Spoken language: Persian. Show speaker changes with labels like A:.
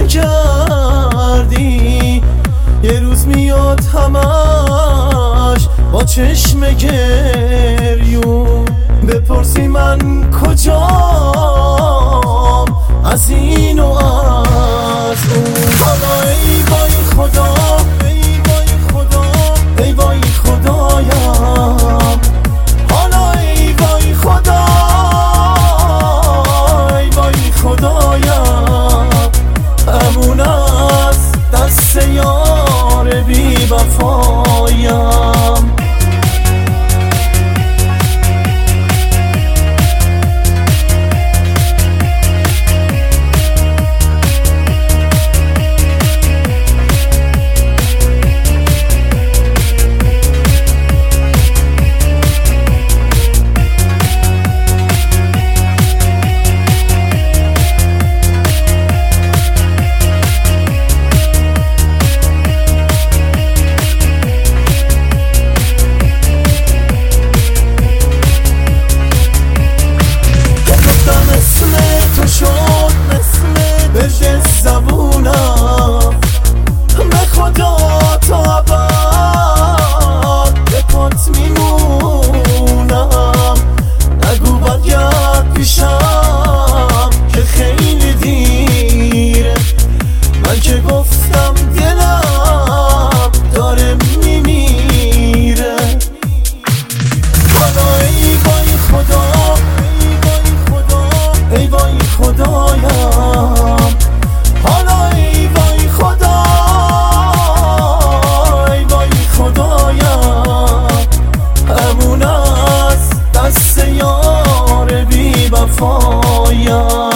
A: کردی، یه روز میاد همش با چشم گریون. بپرسی من کجام از این و از اون. حالا ای وای خدا، ای وای خدا، ای وای خدایم. حالا ای وای خدا، ای وای خدایم. امون از دست یار بی وفایم. زبونم به خدا تا ابد به پات میمونم. نگو برگرد پیشم که خیلی دیره. من که گفتم دلم داره میمیره. حالا ای وای خدا، ای وای خدا، ای وای خدایم. حالا ای وای خدا، ای وای خدایم. امون از دست یار بی وفایم.